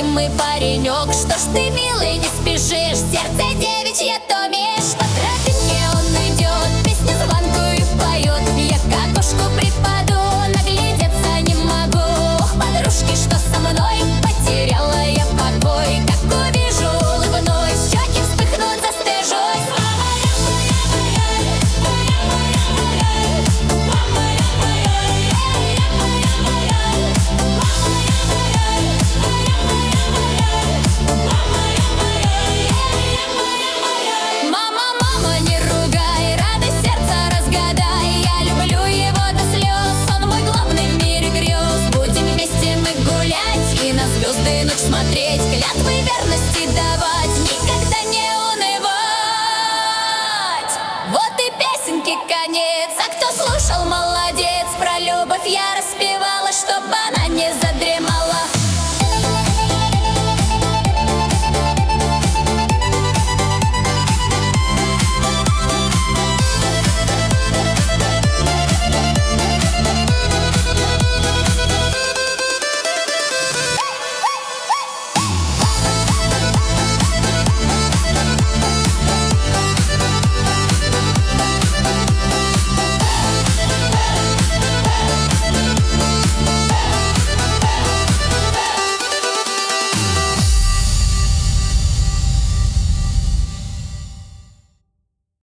любимый паренек. Что ж ты, милый, не спешишь? Сердце девичье томишь. По тропинке он идет, песню звонкую поет. Я к окошку припаду, наглядеться не могу. Ох, подружки, что со мной? Потеряла я покой. Как увижу, улыбнусь, щеки вспыхнут, застыжусь. Мама, мама, не ругай, радость сердца разгадай. Я люблю его до слез, он мой главный в мире грез. Будем вместе мы гулять и на звезды ночь смотреть, клятвы верности давать, никогда не унывать. Вот и песенки конец, а кто слушал, молодец. Про любовь я распевала, чтоб она